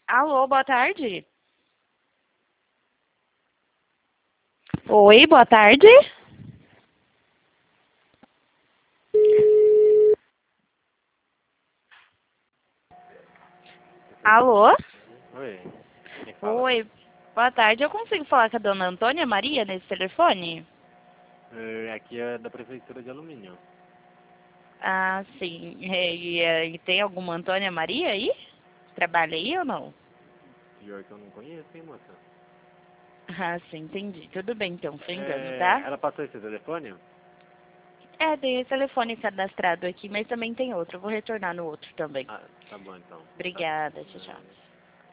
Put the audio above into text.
Alô, boa tarde. Oi, boa tarde. Alô? Oi, quem fala? Oi, boa tarde. Eu consigo falar com a dona Antônia Maria nesse telefone? Aqui é da Prefeitura de Alumínio. Ah, sim. E tem alguma Antônia Maria aí? Trabalha aí ou não? Pior que eu não conheço, hein, moça? Ah, sim, entendi. Tudo bem então, sem engano, tá? Ela passou esse telefone? É, tem esse telefone cadastrado aqui, mas também tem outro. Eu vou retornar no outro também. Ah, tá bom então. Tá. Obrigada, tchau, tchau.